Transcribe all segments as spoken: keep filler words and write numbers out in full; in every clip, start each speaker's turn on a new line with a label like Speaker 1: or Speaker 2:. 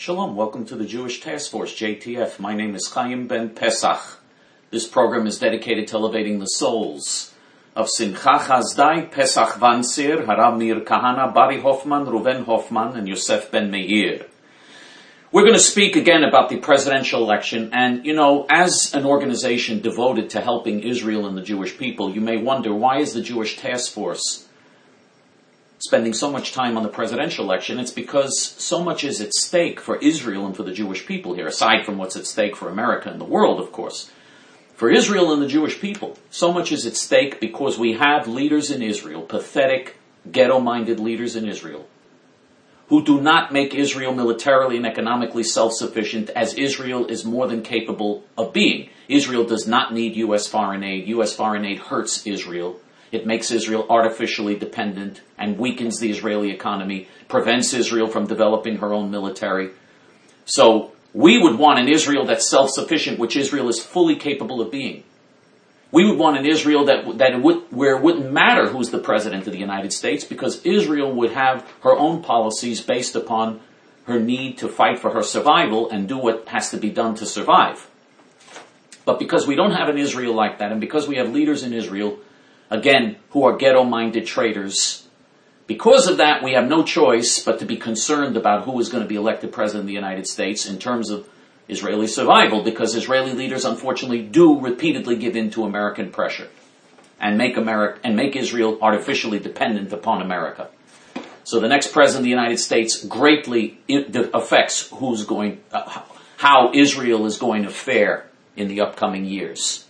Speaker 1: Shalom, welcome to the Jewish Task Force, J T F. My name is Chaim Ben Pesach. This program is dedicated to elevating the souls of Simcha Chazdai, Pesach Vansir, Harav Meir Kahana, Bari Hoffman, Ruven Hoffman, and Yosef Ben Meir. We're going to speak again about the presidential election, and, you know, as an organization devoted to helping Israel and the Jewish people, you may wonder, why is the Jewish Task Force spending so much time on the presidential election? It's because so much is at stake for Israel and for the Jewish people here, aside from what's at stake for America and the world, of course. For Israel and the Jewish people, so much is at stake because we have leaders in Israel, pathetic, ghetto-minded leaders in Israel, who do not make Israel militarily and economically self-sufficient, as Israel is more than capable of being. Israel does not need U S foreign aid. U S foreign aid hurts Israel. It makes Israel artificially dependent and weakens the Israeli economy, prevents Israel from developing her own military. So we would want an Israel that's self-sufficient, which Israel is fully capable of being. We would want an Israel that, that it would, where it wouldn't matter who's the president of the United States, because Israel would have her own policies based upon her need to fight for her survival and do what has to be done to survive. But because we don't have an Israel like that, and because we have leaders in Israel, again, who are ghetto-minded traitors, because of that, we have no choice but to be concerned about who is going to be elected president of the United States in terms of Israeli survival, because Israeli leaders, unfortunately, do repeatedly give in to American pressure and make America and make Israel artificially dependent upon America. So the next president of the United States greatly affects who's going, uh, how Israel is going to fare in the upcoming years.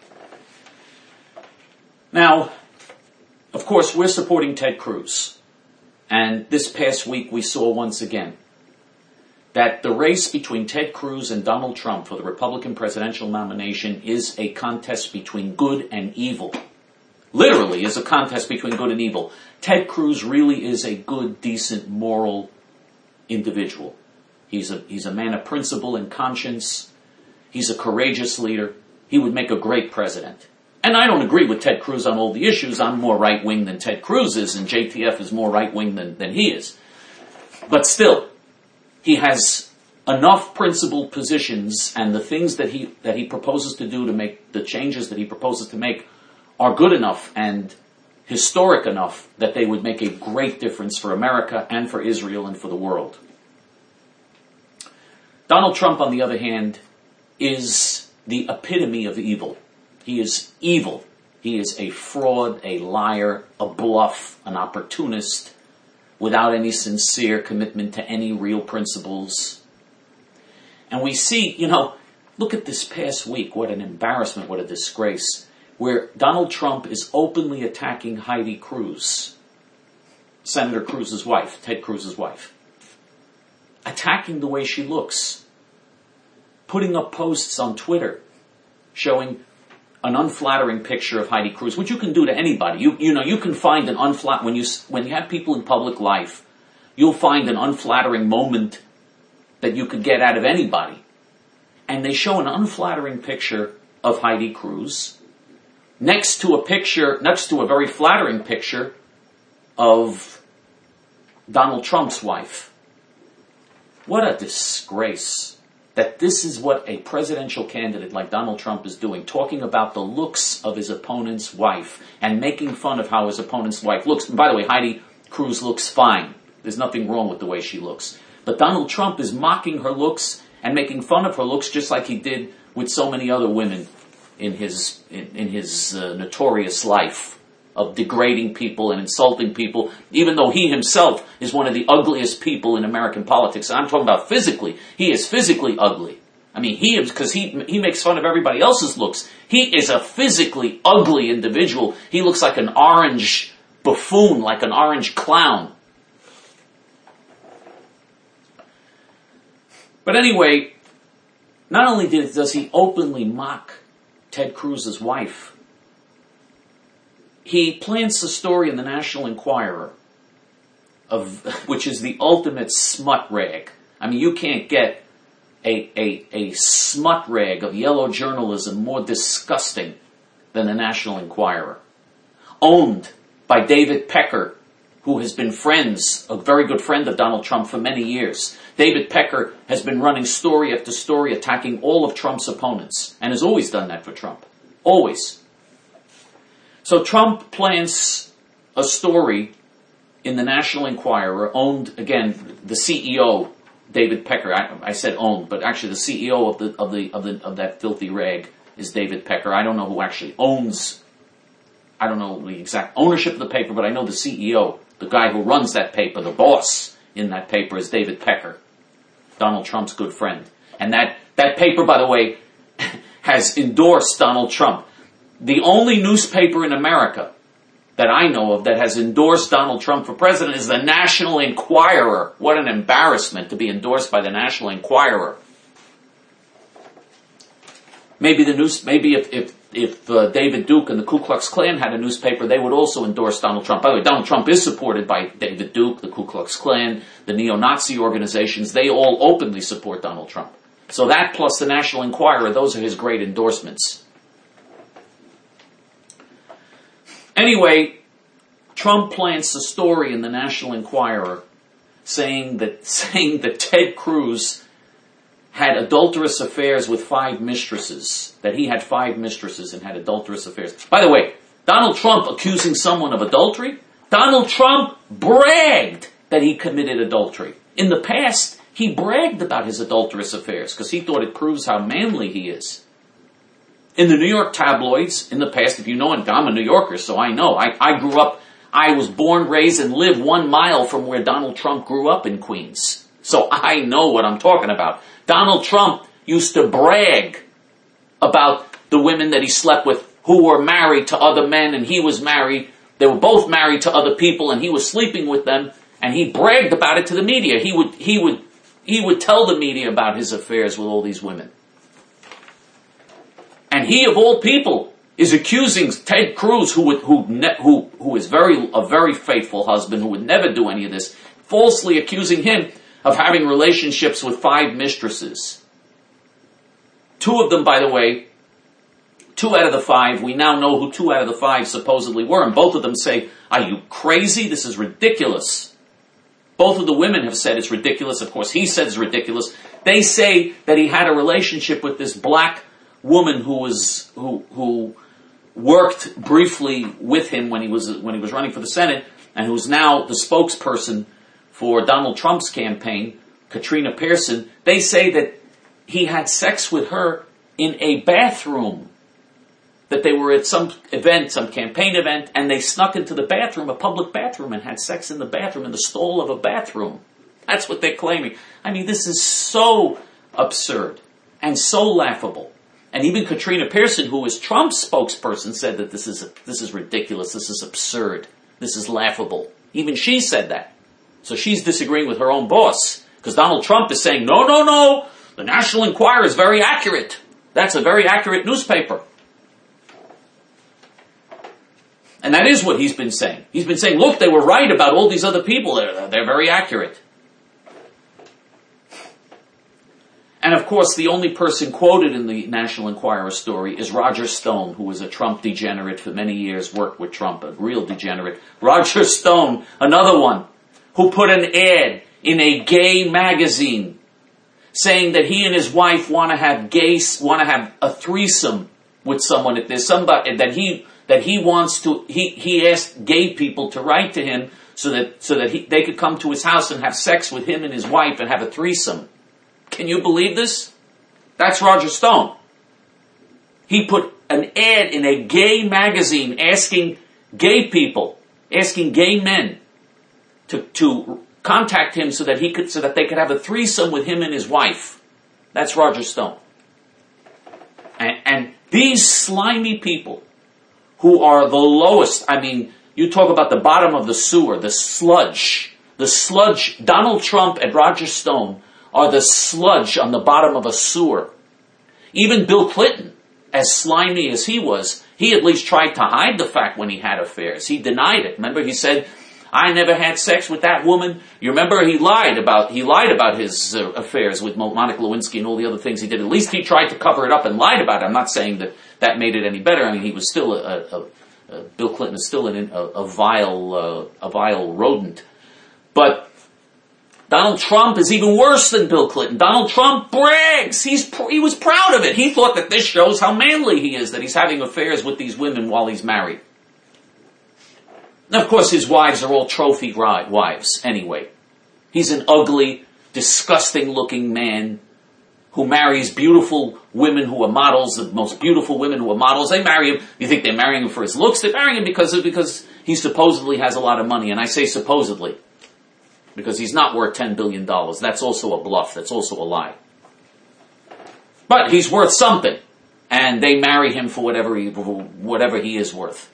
Speaker 1: Now, of course, we're supporting Ted Cruz. And this past week we saw once again that the race between Ted Cruz and Donald Trump for the Republican presidential nomination is a contest between good and evil. Literally is a contest between good and evil. Ted Cruz really is a good, decent, moral individual. He's a, he's a man of principle and conscience. He's a courageous leader. He would make a great president. And I don't agree with Ted Cruz on all the issues. I'm more right-wing than Ted Cruz is, and J T F is more right-wing than, than he is. But still, he has enough principled positions, and the things that he that he proposes to do to make the changes that he proposes to make are good enough and historic enough that they would make a great difference for America and for Israel and for the world. Donald Trump, on the other hand, is the epitome of evil. He is evil. He is a fraud, a liar, a bluff, an opportunist, without any sincere commitment to any real principles. And we see, you know, look at this past week, what an embarrassment, what a disgrace, where Donald Trump is openly attacking Heidi Cruz, Senator Cruz's wife, Ted Cruz's wife, attacking the way she looks, putting up posts on Twitter showing an unflattering picture of Heidi Cruz, which you can do to anybody. You, you know, you can find an unflat, when you, when you have people in public life, you'll find an unflattering moment that you could get out of anybody. And they show an unflattering picture of Heidi Cruz next to a picture, next to a very flattering picture of Donald Trump's wife. What a disgrace that this is what a presidential candidate like Donald Trump is doing, talking about the looks of his opponent's wife and making fun of how his opponent's wife looks. And by the way, Heidi Cruz looks fine. There's nothing wrong with the way she looks. But Donald Trump is mocking her looks and making fun of her looks, just like he did with so many other women in his in, in his uh, notorious life of degrading people and insulting people, even though he himself is one of the ugliest people in American politics. And I'm talking about physically. He is physically ugly. I mean, he is, because he he makes fun of everybody else's looks. He is a physically ugly individual. He looks like an orange buffoon, like an orange clown. But anyway, not only did, does he openly mock Ted Cruz's wife, he plants a story in the National Enquirer, of which is the ultimate smut rag. I mean, you can't get a, a, a smut rag of yellow journalism more disgusting than the National Enquirer. Owned by David Pecker, who has been friends, a very good friend of Donald Trump for many years. David Pecker has been running story after story attacking all of Trump's opponents and has always done that for Trump. Always. So Trump plants a story in the National Enquirer, owned, again, the C E O, David Pecker. I, I said owned, but actually the C E O of the of the of the of that filthy rag is David Pecker. I don't know who actually owns, I don't know the exact ownership of the paper, but I know the C E O, the guy who runs that paper, the boss in that paper is David Pecker, Donald Trump's good friend. And that, that paper, by the way, has endorsed Donald Trump. The only newspaper in America that I know of that has endorsed Donald Trump for president is the National Enquirer. What an embarrassment to be endorsed by the National Enquirer. Maybe the news, maybe if, if, if uh, David Duke and the Ku Klux Klan had a newspaper, they would also endorse Donald Trump. By the way, Donald Trump is supported by David Duke, the Ku Klux Klan, the neo-Nazi organizations. They all openly support Donald Trump. So that plus the National Enquirer, those are his great endorsements. Anyway, Trump plants a story in the National Enquirer saying that saying that Ted Cruz had adulterous affairs with five mistresses, that he had five mistresses and had adulterous affairs. By the way, Donald Trump accusing someone of adultery? Donald Trump bragged that he committed adultery. In the past, he bragged about his adulterous affairs because he thought it proves how manly he is. In the New York tabloids, in the past, if you know, and I'm a New Yorker, so I know. I, I grew up, I was born, raised, and lived one mile from where Donald Trump grew up in Queens. So I know what I'm talking about. Donald Trump used to brag about the women that he slept with who were married to other men, and he was married. They were both married to other people, and he was sleeping with them, and he bragged about it to the media. He would, he would, he would tell the media about his affairs with all these women. And he, of all people, is accusing Ted Cruz, who would, who, ne- who, who is very, a very faithful husband, who would never do any of this, falsely accusing him of having relationships with five mistresses. Two of them, by the way, two out of the five, we now know who two out of the five supposedly were, and both of them say, "Are you crazy? This is ridiculous." Both of the women have said it's ridiculous. Of course, he said it's ridiculous. They say that he had a relationship with this black woman who was who who worked briefly with him when he was when he was running for the Senate, and who's now the spokesperson for Donald Trump's campaign, Katrina Pearson. They say that he had sex with her in a bathroom, that they were at some event, some campaign event, and they snuck into the bathroom, a public bathroom, and had sex in the bathroom, in the stall of a bathroom. That's what they're claiming. I mean, this is so absurd and so laughable. And even Katrina Pearson, who is Trump's spokesperson, said that this is this is ridiculous, this is absurd, this is laughable. Even she said that. So she's disagreeing with her own boss, because Donald Trump is saying, no, no, no, the National Enquirer is very accurate. That's a very accurate newspaper. And that is what he's been saying. He's been saying, look, they were right about all these other people. They're, they're very accurate. And of course, the only person quoted in the National Enquirer story is Roger Stone, who was a Trump degenerate for many years, worked with Trump, a real degenerate. Roger Stone, another one, who put an ad in a gay magazine saying that he and his wife want to have gay, want to have a threesome with someone. If there's somebody that he that he wants to, he he asked gay people to write to him so that so that he, they could come to his house and have sex with him and his wife and have a threesome. Can you believe this? That's Roger Stone. He put an ad in a gay magazine asking gay people, asking gay men to, to contact him so that he could, so that they could have a threesome with him and his wife. That's Roger Stone. And, and these slimy people who are the lowest, I mean, you talk about the bottom of the sewer, the sludge, the sludge, Donald Trump and Roger Stone are the sludge on the bottom of a sewer. Even Bill Clinton, as slimy as he was, he at least tried to hide the fact when he had affairs. He denied it. Remember, he said, I never had sex with that woman. You remember he lied about, he lied about his uh, affairs with Monica Lewinsky and all the other things he did. At least he tried to cover it up and lied about it. I'm not saying that that made it any better. I mean, he was still a, a, Uh, Bill Clinton is still an, a, a vile, uh, a vile rodent. But Donald Trump is even worse than Bill Clinton. Donald Trump brags. He's he was proud of it. He thought that this shows how manly he is, that he's having affairs with these women while he's married. Now, of course, his wives are all trophy wives anyway. He's an ugly, disgusting-looking man who marries beautiful women who are models, the most beautiful women who are models. They marry him. You think they're marrying him for his looks? They're marrying him because of, because he supposedly has a lot of money. And I say supposedly because he's not worth ten billion dollars. That's also a bluff. That's also a lie. But he's worth something. And they marry him for whatever he, whatever he is worth.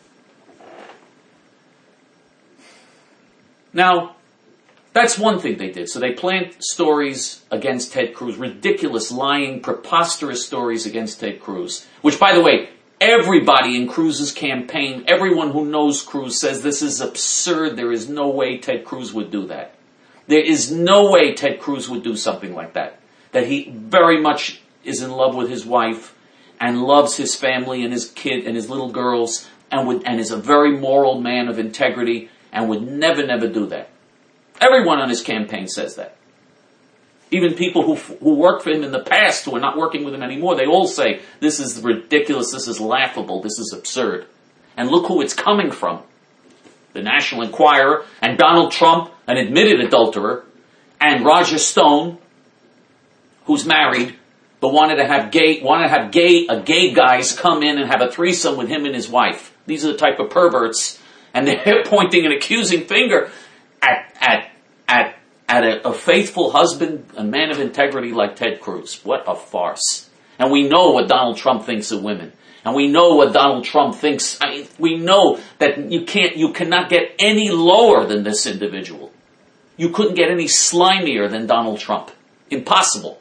Speaker 1: Now, that's one thing they did. So they plant stories against Ted Cruz, ridiculous, lying, preposterous stories against Ted Cruz, which, by the way, everybody in Cruz's campaign, everyone who knows Cruz says this is absurd. There is no way Ted Cruz would do that. There is no way Ted Cruz would do something like that. That he very much is in love with his wife and loves his family and his kid and his little girls and would, and is a very moral man of integrity and would never, never do that. Everyone on his campaign says that. Even people who who worked for him in the past, who are not working with him anymore, they all say, this is ridiculous, this is laughable, this is absurd. And look who it's coming from. The National Enquirer, and Donald Trump, an admitted adulterer, and Roger Stone, who's married, but wanted to have gay, wanted to have gay, a gay guys come in and have a threesome with him and his wife. These are the type of perverts, and they're pointing an accusing finger at, at, at, at a, a faithful husband, a man of integrity like Ted Cruz. What a farce. And we know what Donald Trump thinks of women. And we know what Donald Trump thinks. I mean, we know that you can't, you cannot get any lower than this individual. You couldn't get any slimier than Donald Trump. Impossible.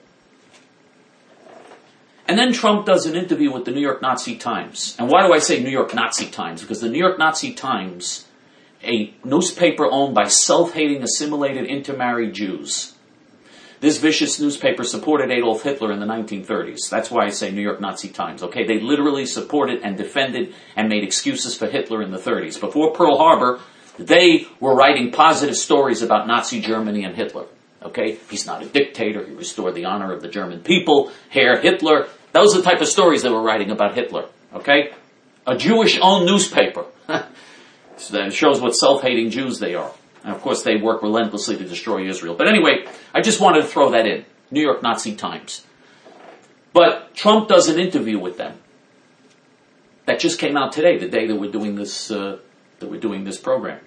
Speaker 1: And then Trump does an interview with the New York Nazi Times. And why do I say New York Nazi Times? Because the New York Nazi Times, a newspaper owned by self-hating, assimilated, intermarried Jews. This vicious newspaper supported Adolf Hitler in the nineteen thirties. That's why I say New York Nazi Times. Okay, they literally supported and defended and made excuses for Hitler in the thirties. Before Pearl Harbor, they were writing positive stories about Nazi Germany and Hitler. Okay, he's not a dictator. He restored the honor of the German people. Herr Hitler. Those are the type of stories they were writing about Hitler. Okay, a Jewish-owned newspaper. So that shows what self-hating Jews they are. And of course, they work relentlessly to destroy Israel. But anyway, I just wanted to throw that in. New York Nazi Times. But Trump does an interview with them that just came out today, the day that we're doing this, uh, that we're doing this program.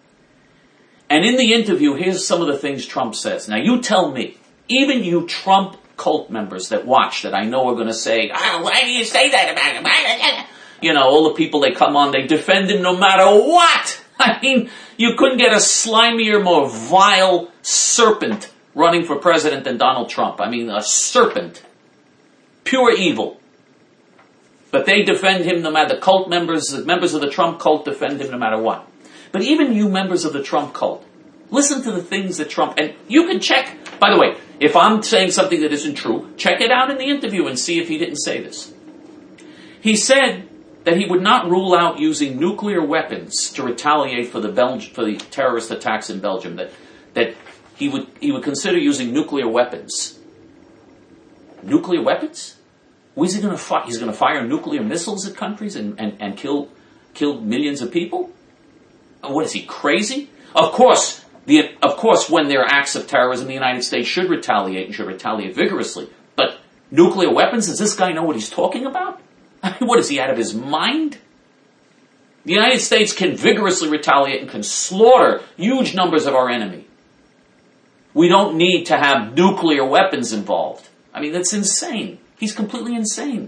Speaker 1: And in the interview, here's some of the things Trump says. Now, you tell me, even you Trump cult members that watch, that I know are going to say, "Oh, why do you say that about him?" You know, all the people they come on, they defend him no matter what. I mean, you couldn't get a slimier, more vile serpent running for president than Donald Trump. I mean, a serpent. Pure evil. But they defend him no matter, the cult members, the members of the Trump cult defend him no matter what. But even you members of the Trump cult, listen to the things that Trump, and you can check, by the way, if I'm saying something that isn't true, check it out in the interview and see if he didn't say this. He said that he would not rule out using nuclear weapons to retaliate for the Belg- for the terrorist attacks in Belgium. That that he would he would consider using nuclear weapons. Nuclear weapons? Who is he going to fight? He's going to fire nuclear missiles at countries and, and, and kill kill millions of people? What is he, crazy? Of course, the of course, when there are acts of terrorism, the United States should retaliate and should retaliate vigorously. But nuclear weapons? Does this guy know what he's talking about? I mean, what is he, out of his mind? The United States can vigorously retaliate and can slaughter huge numbers of our enemy. We don't need to have nuclear weapons involved. I mean, that's insane. He's completely insane.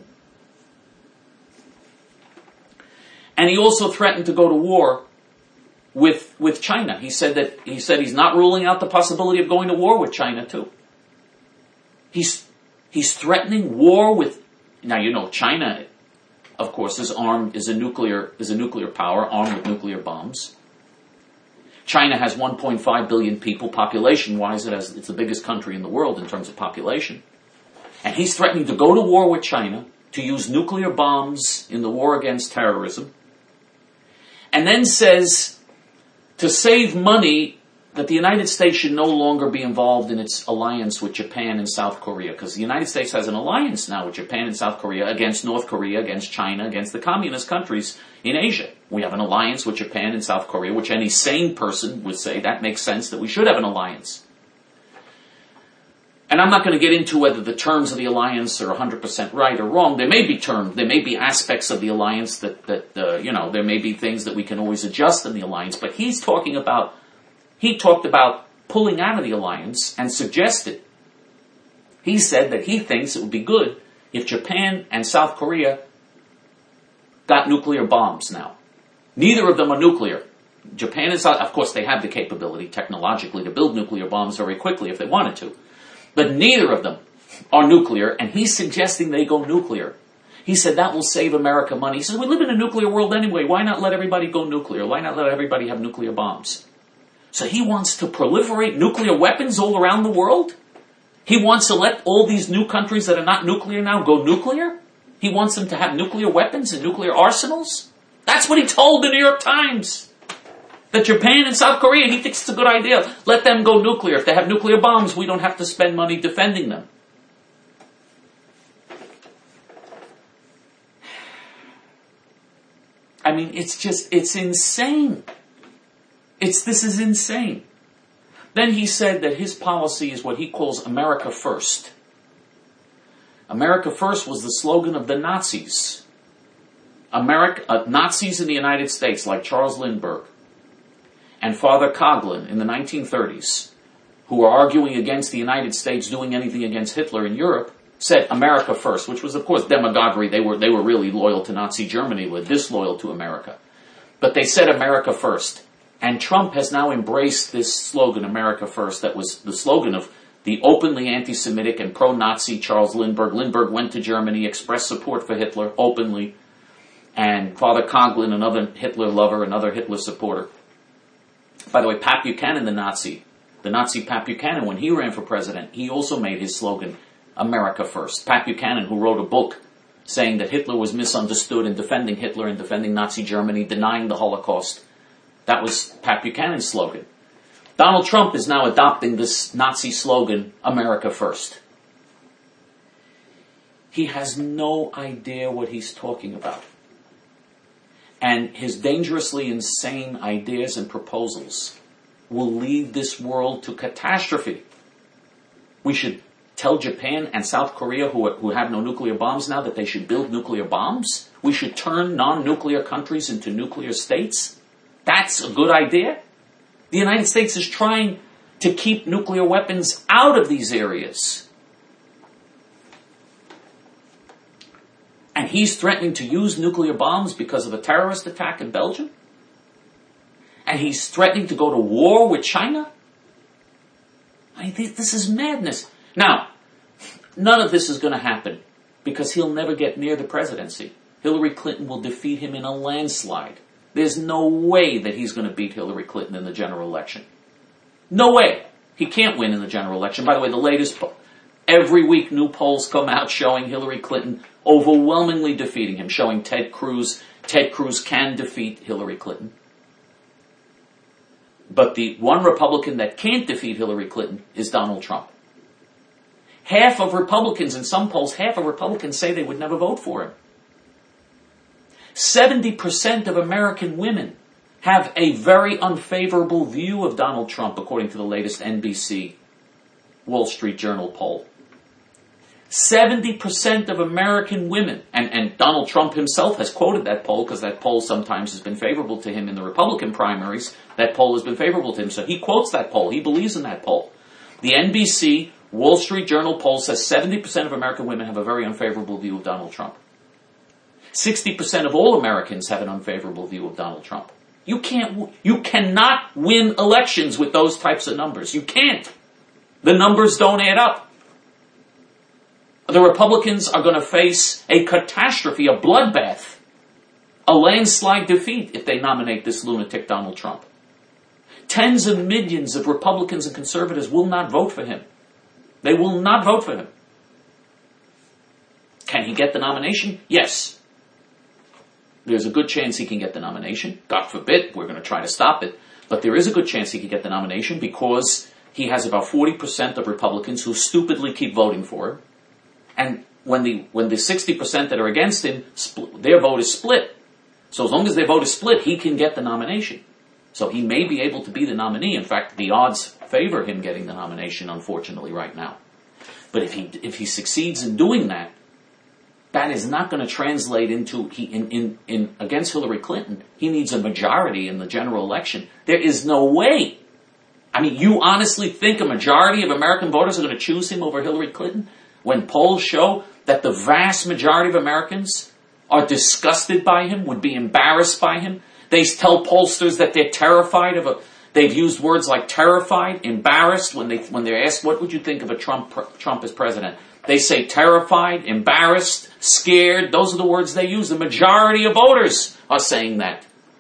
Speaker 1: And he also threatened to go to war with with China. He said that he said he's not ruling out the possibility of going to war with China too. He's he's threatening war with, now you know China, of course, is armed, is a nuclear, is a nuclear power armed with nuclear bombs. China has one point five billion people, population-wise. It has, it's the biggest country in the world in terms of population. And he's threatening to go to war with China, to use nuclear bombs in the war against terrorism. and then says to save money that the United States should no longer be involved in its alliance with Japan and South Korea, because the United States has an alliance now with Japan and South Korea against North Korea, against China, against the communist countries in Asia. We have an alliance with Japan and South Korea, which any sane person would say that makes sense, that we should have an alliance. And I'm not going to get into whether the terms of the alliance are one hundred percent right or wrong. There may be terms, there may be aspects of the alliance that, that uh, you know, there may be things that we can always adjust in the alliance, but he's talking about He talked about pulling out of the alliance and suggested, he said that he thinks it would be good if Japan and South Korea got nuclear bombs now. Neither of them are nuclear. Japan and South, of course they have the capability technologically to build nuclear bombs very quickly if they wanted to. But neither of them are nuclear, and he's suggesting they go nuclear. He said that will save America money. He says, we live in a nuclear world anyway. Why not let everybody go nuclear? Why not let everybody have nuclear bombs? So he wants to proliferate nuclear weapons all around the world? He wants to let all these new countries that are not nuclear now go nuclear? He wants them to have nuclear weapons and nuclear arsenals? That's what he told the New York Times. That Japan and South Korea, he thinks it's a good idea. Let them go nuclear. If they have nuclear bombs, we don't have to spend money defending them. I mean, it's just, it's insane. It's, this is insane. Then he said that his policy is what he calls America First. America First was the slogan of the Nazis. America, uh, Nazis in the United States, like Charles Lindbergh and Father Coughlin in the nineteen thirties, who were arguing against the United States doing anything against Hitler in Europe, said America First, which was, of course, demagoguery. They were, they were really loyal to Nazi Germany, were disloyal to America. But they said America First. And Trump has now embraced this slogan, America First, that was the slogan of the openly anti-Semitic and pro-Nazi Charles Lindbergh. Lindbergh went to Germany, expressed support for Hitler openly, and Father Coughlin, another Hitler lover, another Hitler supporter. By the way, Pat Buchanan, the Nazi, the Nazi Pat Buchanan, when he ran for president, he also made his slogan, America First. Pat Buchanan, who wrote a book saying that Hitler was misunderstood and defending Hitler and defending Nazi Germany, denying the Holocaust. That was Pat Buchanan's slogan. Donald Trump is now adopting this Nazi slogan, America First. He has no idea what he's talking about. And his dangerously insane ideas and proposals will lead this world to catastrophe. We should tell Japan and South Korea, who, who have no nuclear bombs now, that they should build nuclear bombs. We should turn non-nuclear countries into nuclear states. That's a good idea. The United States is trying to keep nuclear weapons out of these areas. And he's threatening to use nuclear bombs because of a terrorist attack in Belgium? And he's threatening to go to war with China? I mean, this is madness. Now, none of this is going to happen because he'll never get near the presidency. Hillary Clinton will defeat him in a landslide. There's no way that he's going to beat Hillary Clinton in the general election. No way. He can't win in the general election. By the way, the latest, po- every week new polls come out showing Hillary Clinton overwhelmingly defeating him, showing Ted Cruz, Ted Cruz can defeat Hillary Clinton. But the one Republican that can't defeat Hillary Clinton is Donald Trump. Half of Republicans, in some polls, half of Republicans say they would never vote for him. seventy percent of American women have a very unfavorable view of Donald Trump, according to the latest N B C Wall Street Journal poll. seventy percent of American women, and, and Donald Trump himself has quoted that poll, because that poll sometimes has been favorable to him in the Republican primaries. That poll has been favorable to him, so he quotes that poll. He believes in that poll. The N B C Wall Street Journal poll says seventy percent of American women have a very unfavorable view of Donald Trump. sixty percent of all Americans have an unfavorable view of Donald Trump. You can't, you cannot win elections with those types of numbers. You can't. The numbers don't add up. The Republicans are going to face a catastrophe, a bloodbath, a landslide defeat if they nominate this lunatic Donald Trump. Tens of millions of Republicans and conservatives will not vote for him. They will not vote for him. Can he get the nomination? Yes. there's a good chance he can get the nomination. God forbid, we're going to try to stop it. But there is a good chance he could get the nomination because he has about forty percent of Republicans who stupidly keep voting for him. And when the when the sixty percent that are against him, split, their vote is split. So as long as their vote is split, he can get the nomination. So he may be able to be the nominee. In fact, the odds favor him getting the nomination, unfortunately, right now. But if he if he succeeds in doing that, that is not going to translate into he in, in, in against Hillary Clinton. He needs a majority in the general election. There is no way. I mean, you honestly think a majority of American voters are going to choose him over Hillary Clinton when polls show that the vast majority of Americans are disgusted by him, would be embarrassed by him? They tell pollsters that they're terrified of a. They've used words like terrified, embarrassed when they when they're asked, "What would you think of a Trump Trump as president?" They say terrified, embarrassed, scared. Those are the words they use. The majority of voters are saying that.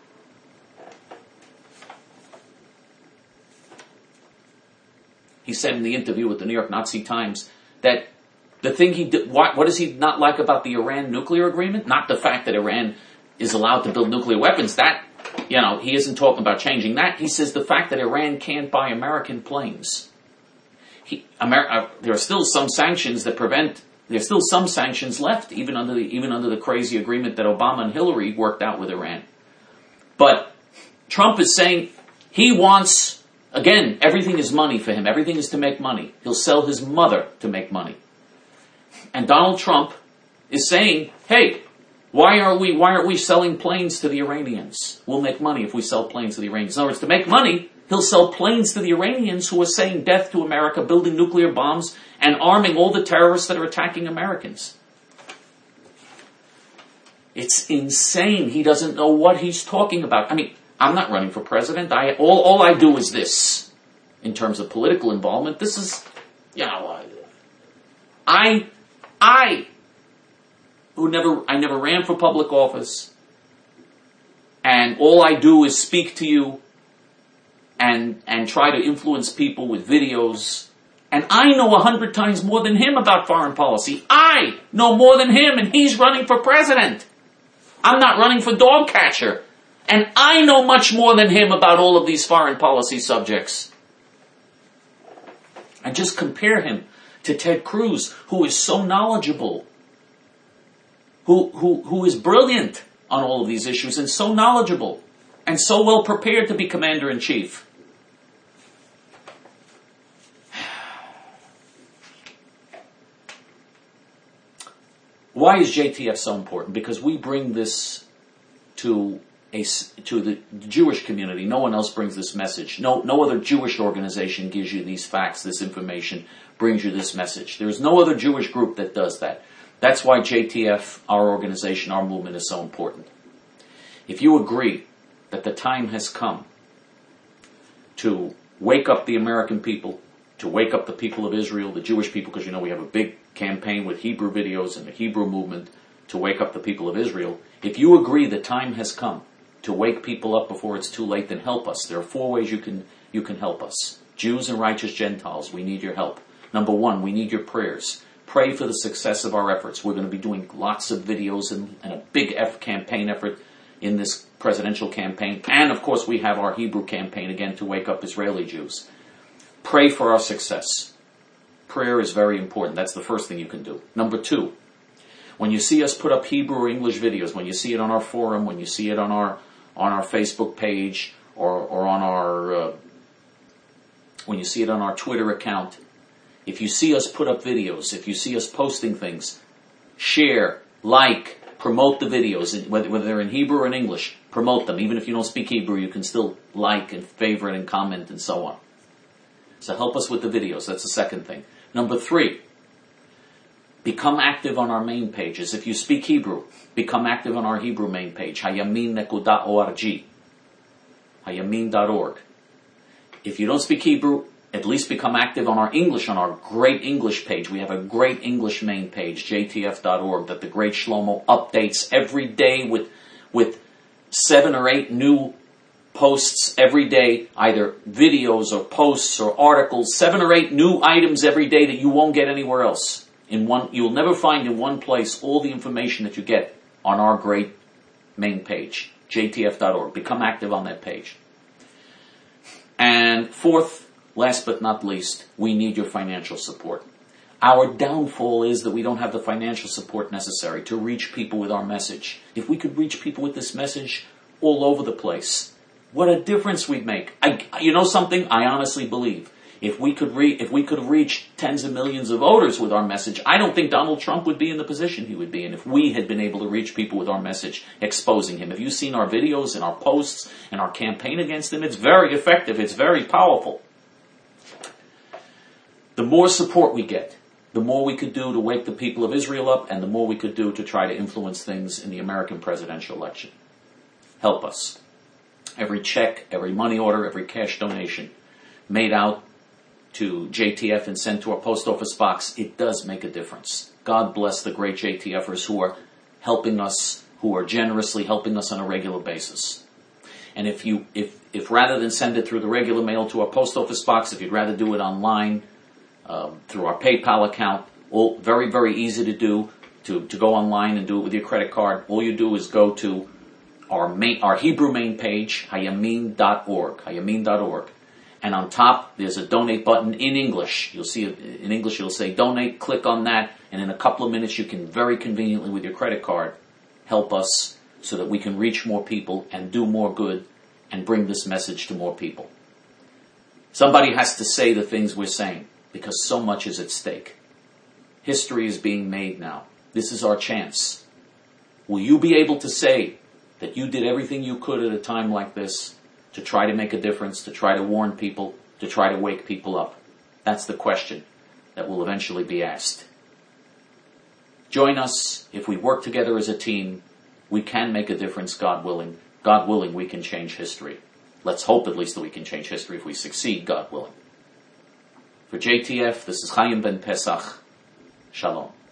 Speaker 1: He said in the interview with the New York Nazi Times that the thing he did, what, what does he not like about the Iran nuclear agreement? Not the fact that Iran is allowed to build nuclear weapons. That, you know, he isn't talking about changing that. He says the fact that Iran can't buy American planes. He, Amer- uh, there are still some sanctions that prevent. There's still some sanctions left, even under the even under the crazy agreement that Obama and Hillary worked out with Iran. But Trump is saying he wants, again, everything is money for him. Everything is to make money. He'll sell his mother to make money. And Donald Trump is saying, "Hey, why are we why aren't we selling planes to the Iranians? We'll make money if we sell planes to the Iranians." In other words, to make money, he'll sell planes to the Iranians who are saying death to America, building nuclear bombs, and arming all the terrorists that are attacking Americans. It's insane. He doesn't know what he's talking about. I mean, I'm not running for president. I all, all I do is this. In terms of political involvement, this is, you know, I, I, who never, I never ran for public office, and all I do is speak to you and and try to influence people with videos. And I know a hundred times more than him about foreign policy. I know more than him, and he's running for president. I'm not running for dog catcher. And I know much more than him about all of these foreign policy subjects. And just compare him to Ted Cruz, who is so knowledgeable, who who who is brilliant on all of these issues, and so knowledgeable, and so well prepared to be commander-in-chief. Why is J T F so important? Because we bring this to a, to the Jewish community. No one else brings this message. No, no other Jewish organization gives you these facts, this information, brings you this message. There is no other Jewish group that does that. That's why J T F, our organization, our movement, is so important. If you agree that the time has come to wake up the American people, to wake up the people of Israel, the Jewish people, because you know we have a big campaign with Hebrew videos and the Hebrew movement to wake up the people of Israel. If you agree the time has come to wake people up before it's too late, then help us. There are four ways you can you can help us. Jews and righteous Gentiles, we need your help. Number one, we need your prayers. Pray for the success of our efforts. We're going to be doing lots of videos and, and a big F campaign effort in this presidential campaign. And of course we have our Hebrew campaign again to wake up Israeli Jews. Pray for our success. Prayer is very important. That's the first thing you can do. Number two, when you see us put up Hebrew or English videos, when you see it on our forum, when you see it on our on our Facebook page, or or on our uh, when you see it on our Twitter account, if you see us put up videos, if you see us posting things, share, like, promote the videos, whether, whether they're in Hebrew or in English, promote them. Even if you don't speak Hebrew, you can still like and favorite and comment and so on. So help us with the videos. That's the second thing. Number three, become active on our main pages. If you speak Hebrew, become active on our Hebrew main page, hayamin nekuda org, hayamin dot org. If you don't speak Hebrew, at least become active on our English, on our great English page. We have a great English main page, j t f dot org, that the great Shlomo updates every day with with seven or eight new posts every day, either videos or posts or articles, seven or eight new items every day that you won't get anywhere else. In one, you'll never find in one place all the information that you get on our great main page, J T F dot org. Become active on that page. And fourth, last but not least, we need your financial support. Our downfall is that we don't have the financial support necessary to reach people with our message. If we could reach people with this message all over the place, what a difference we'd make. I, you know something? I honestly believe if we could re- if we could reach tens of millions of voters with our message, I don't think Donald Trump would be in the position he would be in if we had been able to reach people with our message, exposing him. Have you seen our videos and our posts and our campaign against him? It's very effective. It's very powerful. The more support we get, the more we could do to wake the people of Israel up, and the more we could do to try to influence things in the American presidential election. Help us. Every check, every money order, every cash donation made out to J T F and sent to our post office box, it does make a difference. God bless the great J T Fers who are helping us, who are generously helping us on a regular basis. And if you, if, if rather than send it through the regular mail to our post office box, if you'd rather do it online, um, through our PayPal account, all very, very easy to do, to, to go online and do it with your credit card. All you do is go to our main, our Hebrew main page, hayamin dot org, hayamin dot org. And on top, there's a donate button in English. You'll see it in English, it'll say donate, click on that, and in a couple of minutes you can very conveniently with your credit card help us so that we can reach more people and do more good and bring this message to more people. Somebody has to say the things we're saying because so much is at stake. History is being made now. This is our chance. Will you be able to say that you did everything you could at a time like this to try to make a difference, to try to warn people, to try to wake people up? That's the question that will eventually be asked. Join us. If we work together as a team, we can make a difference, God willing. God willing, we can change history. Let's hope at least that we can change history if we succeed, God willing. For J T F, this is Chaim Ben Pesach. Shalom.